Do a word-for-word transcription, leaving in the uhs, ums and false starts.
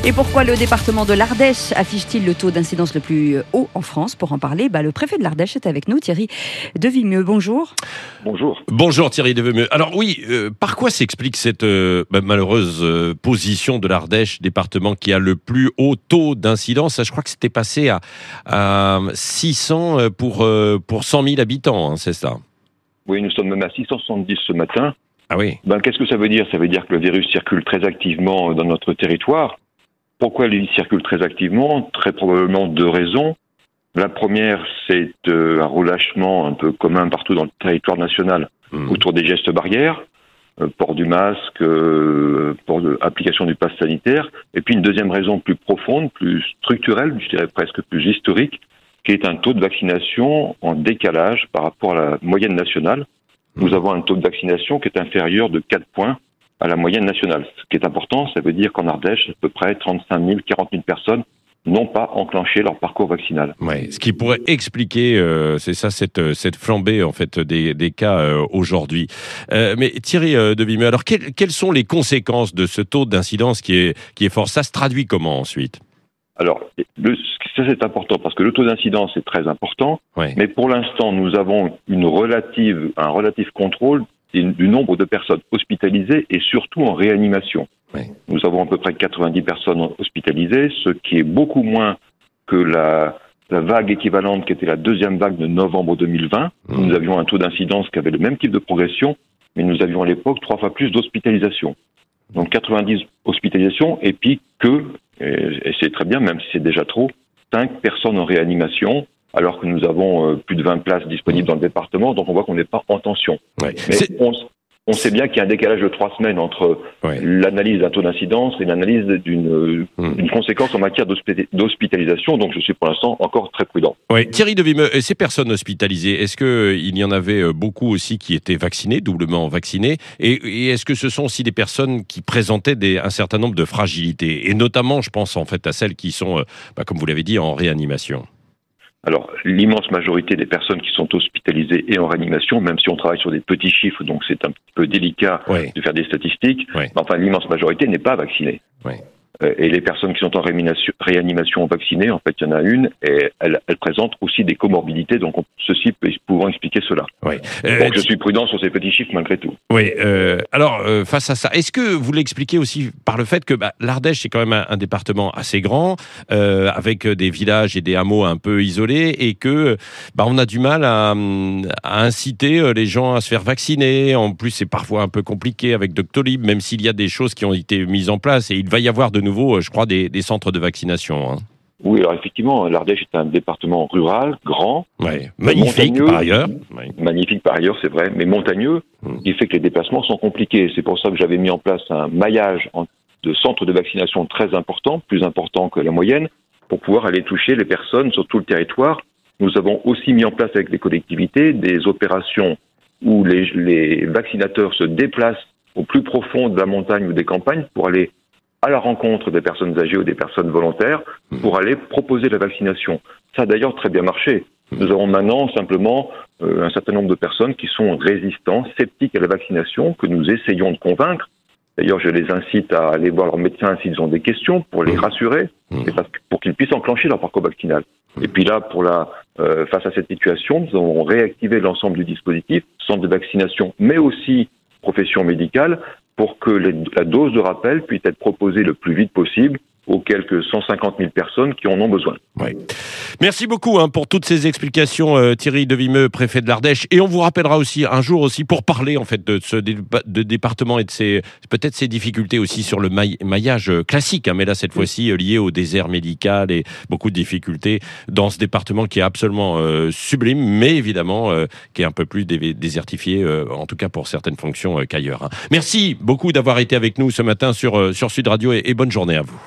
Et pourquoi le département de l'Ardèche affiche-t-il le taux d'incidence le plus haut en France? Pour en parler, bah, le préfet de l'Ardèche est avec nous, Thierry Devimeux. Bonjour. Bonjour. Bonjour Thierry Devimeux. Alors oui, euh, par quoi s'explique cette euh, bah, malheureuse euh, position de l'Ardèche, département qui a le plus haut taux d'incidence? Je crois que c'était passé à, à six cents pour, euh, pour cent mille habitants, hein, c'est ça? Oui, nous sommes même à six cent soixante-dix ce matin. Ah oui. Ben, qu'est-ce que ça veut dire? Ça veut dire que le virus circule très activement dans notre territoire. Pourquoi il circule très activement? Très probablement deux raisons. La première, c'est euh, un relâchement un peu commun partout dans le territoire national mmh. autour des gestes barrières, euh, port du masque, euh, port de, application du pass sanitaire. Et puis une deuxième raison plus profonde, plus structurelle, je dirais presque plus historique, qui est un taux de vaccination en décalage par rapport à la moyenne nationale. Nous avons un taux de vaccination qui est inférieur de quatre points à la moyenne nationale. Ce qui est important, ça veut dire qu'en Ardèche, à peu près trente-cinq mille, quarante mille personnes n'ont pas enclenché leur parcours vaccinal. Ouais, ce qui pourrait expliquer, euh, c'est ça, cette, cette flambée en fait des, des cas euh, aujourd'hui. Euh, mais Thierry euh, Devimeux, alors quelles, quelles sont les conséquences de ce taux d'incidence qui est, qui est fort? Ça se traduit comment ensuite? Alors, le, ça c'est important parce que le taux d'incidence est très important, ouais. mais pour l'instant, nous avons une relative, un relatif contrôle du nombre de personnes hospitalisées et surtout en réanimation. Ouais. Nous avons à peu près quatre-vingt-dix personnes hospitalisées, ce qui est beaucoup moins que la, la vague équivalente qui était la deuxième vague de novembre deux mille vingt. Mmh. Nous avions un taux d'incidence qui avait le même type de progression, mais nous avions à l'époque trois fois plus d'hospitalisations. Donc quatre-vingt-dix hospitalisations et puis que, et c'est très bien, même si c'est déjà trop, cinq personnes en réanimation, alors que nous avons euh, plus de vingt places disponibles dans le département, donc on voit qu'on n'est pas en tension. Ouais. Mais on, on sait bien qu'il y a un décalage de trois semaines entre ouais. l'analyse d'un taux d'incidence et l'analyse d'une, mmh. d'une conséquence en matière d'hospitalisation, donc je suis pour l'instant encore très prudent. Ouais. Thierry Devimeux, ces personnes hospitalisées, est-ce qu'il y en avait beaucoup aussi qui étaient vaccinées, doublement vaccinées, et, et est-ce que ce sont aussi des personnes qui présentaient des, un certain nombre de fragilités, et notamment je pense en fait à celles qui sont, bah, comme vous l'avez dit, en réanimation? Alors, l'immense majorité des personnes qui sont hospitalisées et en réanimation, même si on travaille sur des petits chiffres, donc c'est un petit peu délicat oui. de faire des statistiques, oui. mais enfin, l'immense majorité n'est pas vaccinée. Oui. Et les personnes qui sont en réanimation vaccinées, en fait, il y en a une, et elle, elle présente aussi des comorbidités, donc on, ceci peut pouvant expliquer cela. Oui. Euh, donc je suis prudent sur ces petits chiffres malgré tout. Oui. Euh, alors euh, face à ça, est-ce que vous l'expliquez aussi par le fait que bah, l'Ardèche c'est quand même un, un département assez grand, euh, avec des villages et des hameaux un peu isolés, et que bah, on a du mal à, à inciter les gens à se faire vacciner. En plus, c'est parfois un peu compliqué avec Doctolib, même s'il y a des choses qui ont été mises en place, et il va y avoir de nouveau, je crois, des, des centres de vaccination. Hein. Oui, alors effectivement, l'Ardèche est un département rural, grand, ouais, magnifique par ailleurs. Ouais. Magnifique par ailleurs, c'est vrai, mais montagneux, mmh. qui fait que les déplacements sont compliqués. C'est pour ça que j'avais mis en place un maillage de centres de vaccination très important, plus important que la moyenne, pour pouvoir aller toucher les personnes sur tout le territoire. Nous avons aussi mis en place avec les collectivités des opérations où les, les vaccinateurs se déplacent au plus profond de la montagne ou des campagnes pour aller à la rencontre des personnes âgées ou des personnes volontaires pour aller proposer la vaccination. Ça a d'ailleurs très bien marché. Nous avons maintenant simplement euh, un certain nombre de personnes qui sont résistants, sceptiques à la vaccination, que nous essayons de convaincre. D'ailleurs, je les incite à aller voir leur médecin s'ils ont des questions pour les rassurer, et parce que, pour qu'ils puissent enclencher leur parcours vaccinal. Et puis là, pour la, euh, face à cette situation, nous avons réactivé l'ensemble du dispositif, centre de vaccination, mais aussi profession médicale, pour que les, la dose de rappel puisse être proposée le plus vite possible aux quelques cent cinquante mille personnes qui en ont besoin. Oui. Merci beaucoup hein, pour toutes ces explications, euh, Thierry Devimeux, préfet de l'Ardèche. Et on vous rappellera aussi un jour aussi pour parler en fait de ce dé- de département et de ses peut-être ses difficultés aussi sur le maille- maillage classique, hein, mais là cette fois-ci euh, lié au désert médical et beaucoup de difficultés dans ce département qui est absolument euh, sublime, mais évidemment euh, qui est un peu plus dé- désertifié, euh, en tout cas pour certaines fonctions euh, qu'ailleurs. Hein. Merci beaucoup d'avoir été avec nous ce matin sur euh, sur Sud Radio et, et bonne journée à vous.